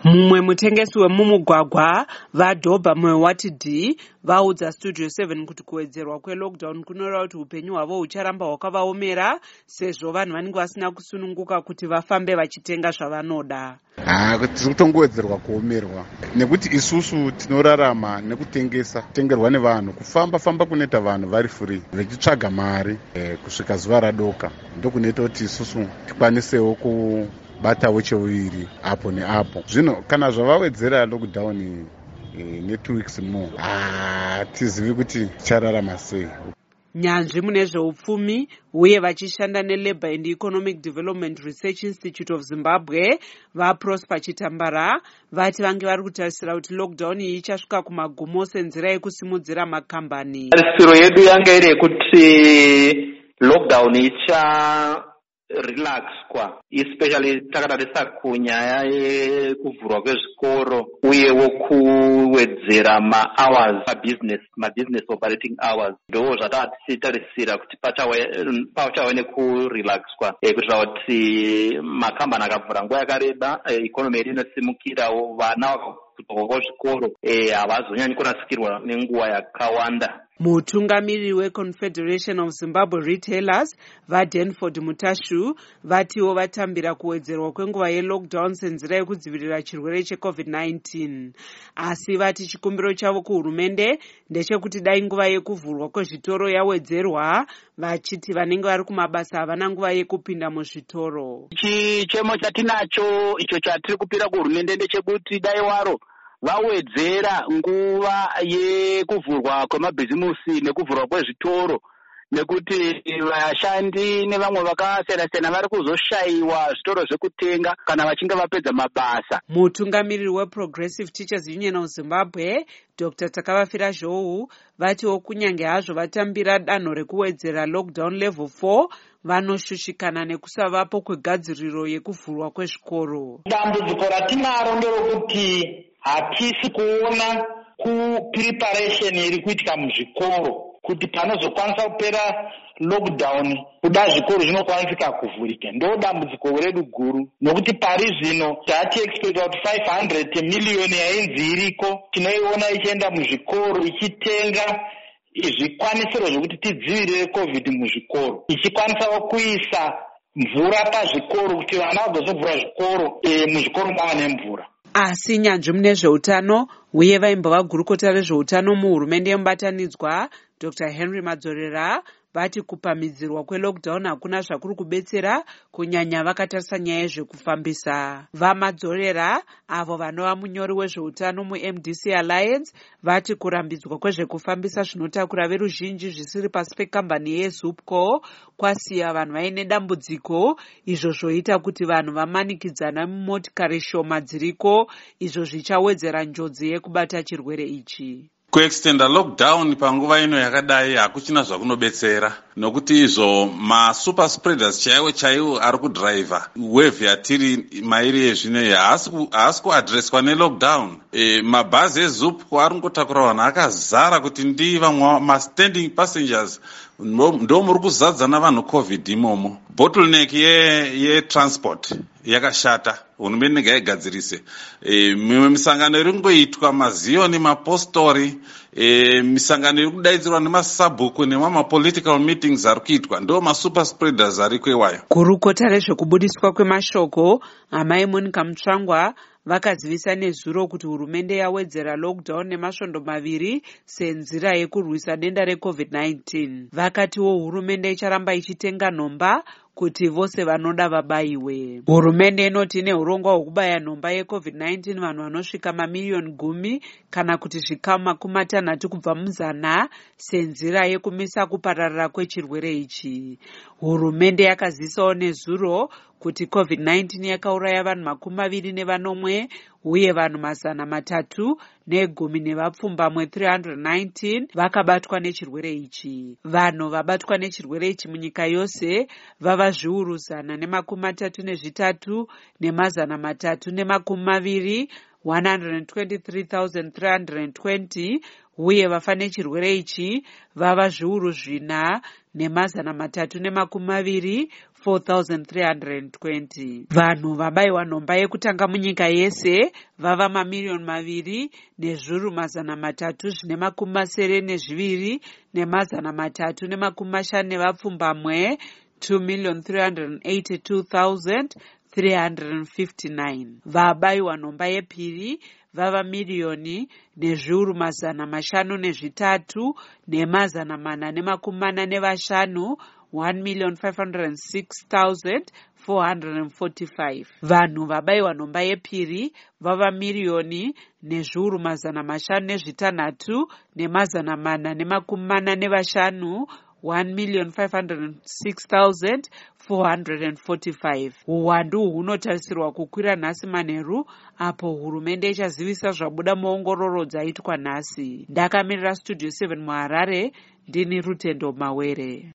Mumwe mutengesi wemumugwagwa vaDhobha Mwewati vaudza Studio 7 kuti kuwedzerwa kwelockdown kunoreva kuti upenyu hwavo hucharamba hwakavaomera sezvo vanhu vanenge vasina kusununguka kuti vafambe vachitenga zvavanoda. Tiri kutongowedzerwa kuomerwa nekuti isusu tinorarama nekutengesa, kutengerwa nevanhu, kufamba kunoita vanhu vari free vachitsvaga mari kusvika zuva radoka. Ndokunoita kuti isusu tikwanisewo batawo cheuviri apo neapo. Zvino kana zvavawedzera lockdown ne 2 weeks more, tizivi kuti tichararama sei. Nyanzvi mune zveupfumi uye vachishanda neLabour and Economic Development Research Institute of Zimbabwe vaProsper Chitambara vati vange vari kutarisira kuti lockdown iyi ichasvika kumagumo senzira yekusimudzira makambani. Tarisiro yedu yanga iri yekuti lockdown relaxwa, especially takatarisa kunyaya yekuvhurwa kwezvikoro uyewo kuwedzera ma-hours ma-business operating hours. Ndo zvatatichitarisira kuti pachava nekurelaxwa kuitira kuti makambani akavhura nguva yakareba, ikonomi yedu inosimukirawo, vana vakabva kuzvikoro havazonyanyi kurasikirwa nenguva yakawanda. Mutungamiriri weConfederation of Zimbabwe Retailers vaDanford Mutashu vatiwo vatambira kuwedzerwa kwenguva yelockdown senzira yekudzivirira chirwere cheCovid-19. Asi vati chikumbiro chavo kuhurumende ndechekuti dai nguva yekuvhurwa kwezvitoro yawedzerwa, vachiti vanenge vari kumabasa havana nguva yekupinda muzvitoro. Chichemo chatinacho icho chatiri kupira kuhurumende ndechekuti dai waro vawedzera nguva yekuvhurwa kwemabhizimusi nekuvhurwa kwezvitoro, nekuti vashandi nevamwe vakasiyana-siyana vari kuzoshayiwa zvitoro zvekutenga kana vachinge vapedza mabasa. Mutungamiriri weProgressive Teachers Union of Zimbabwe Dr. Takavafira Zhou vatiwo kunyange hazvo vatambira danho rekuwedzera lockdown level 4 vanoshushikana nekusavapo kwegadziriro yekuvhurwa kwezvikoro. Dambudziko ratinaro nderokuti hatisi kuona kupreparation iri kuitika muzvikoro kuti panozokwanisa kupera lockdown kuda zvikoro zvinokwanisika kuvhurika. Ndo dambudziko redu guru, nokuti pari zvino tati expecta kuti 500 miliyoni yainzi iriko tinoiona ichienda muzvikoro ichitenga zvikwanisiro zvokuti tidzivirire COVID muzvikoro, ichikwanisawo kuisa mvura pazvikoro kuti vana vagozovhura zvikoro muzvikoro mava nemvura. Asi nyanzvi mune zveutano uye vaimbova gurukota rezveutano muhurumende yemubatanidzwa Dr. Henry Madzorera vati kupamidzirwa kwelockdown hakuna zvakuri kubetsera kunyanya vakatarisa nyaya yezvekufambisa. VaMadzorera avo vanova munyori wezveutano muMDC Alliance vati kurambidzwa kwezvekufambisa zvinotakura veruzhinji zvisiri pasi pekambani yeZupco kwasiya vanhu vaine dambudziko, izvo zvoita kuti vanhu vamanikidzana mumotikari shoma dziriko, izvo zvichawedzera njodzi yekubata chirwere ichi. Kuextenda lockdown panguva ino yakadai hakuchina zvakunobetsera, nokuti izvo masuper spreaders chaiwo ari kudhiraivha wave yatiri mairi ezvino haasi kuadreswa nelockdown. Mabhazi eZupco ari kungotakura vanhu akazara kuti ndi vamwe mastanding passengers ndo muri kuzadza navanhu COVID imomo. Bottleneck yetransport yakashata, hurumende ngaigadzirise. Mimwe misangano iri kungoitwa mazioni, mapostori, misangano iri kudaidzirwa nemasabhuku nemamapolitical meetings ari kuitwa, ndo masuper spreaders ari kwewayo. Gurukota rezvekubudiswa kwemashoko amai Monica Mutsvangwa vakazivisa nezuro kuti hurumende yawedzera lockdown nemasvondo maviri senzira yekurwisa denda reCovid-19. Vakatiwo hurumende icharamba ichitenga nhomba kuti vose vanoda vabaiwe. Hurumende inoti ine urongwa hwekubaya nhomba yeCovid-19 vanhu vanosvika mamiliyoni 10 kana kuti zvikamu 60 kubva muzana senzira yekumisa kupararira kwechirwere ichi. Hurumende yakazivisawo nezuro kuti COVID-19 yakauraya vanhu 21 uye vanhu 310 nevapfumbamwe 319 vakabatwa nechirwere ichi. Vanhu vabatwa nechirwere ichi munyika yose vava zviuru 133 320 123,320 uye vafa nechirwere ichi vava zviuru 4,320 4,320. Vanhu vabayiwa nhomba yekutanga munyika yese vava mamiliyoni 2 nezviuru 3,752 ne352 2,382,359. Vabayiwa nhomba yepiri vava miliyoni nezviuru 503 ne445 1,506,445. Vanhu vabayiwa nhomba yepiri vava miliyoni nezviuru 506 ne445 1,506,445. Uwandu hunotarisirwa kukwira nhasi manheru apo hurumende ichazivisa zvabuda muongororo dzaitwa nhasi. Ndakamirira Studio 7 muHarare, ndini Rutendo Mawere.